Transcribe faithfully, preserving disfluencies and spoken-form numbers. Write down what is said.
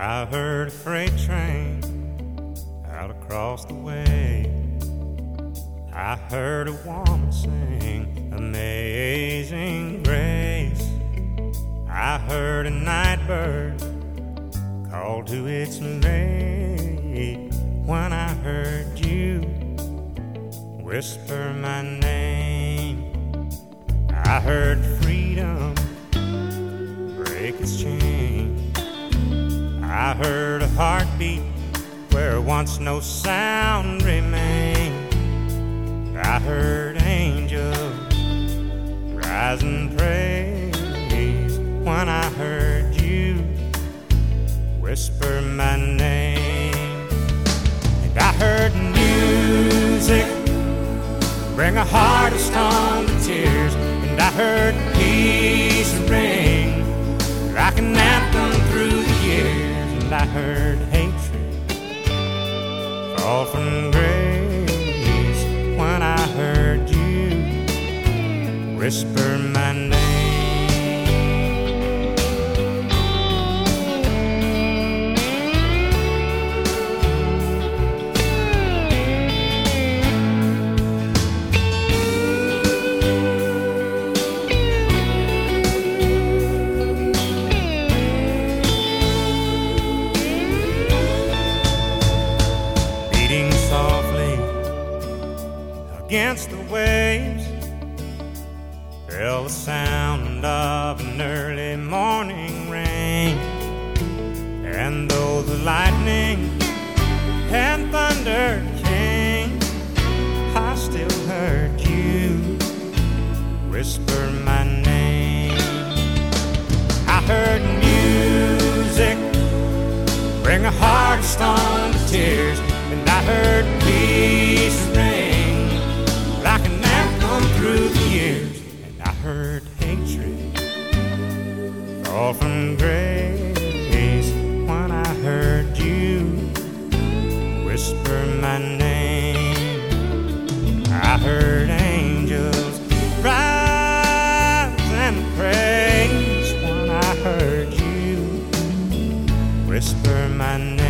I heard a freight train out across the way. I heard a woman sing Amazing Grace. I heard a night bird call to its mate. When I heard you whisper my name, I heard freedom break its chain. I heard a heartbeat where once no sound remained. I heard angels rise and praise when I heard you whisper my name. And I heard music bring a heart of stone to tears. And I heard peace ring like an anthem through the years. And I heard hatred fall from grace when I heard you whisper my name. Against the waves fell the sound of an early morning rain. And though the lightning and thunder came, I still heard you whisper my name. I heard music bring a heart of stone to tears. And I heard peace ring like an anthem through the years. And I heard hatred fall from grace when I heard you whisper my name. I heard angels rise and praise when I heard you whisper my name.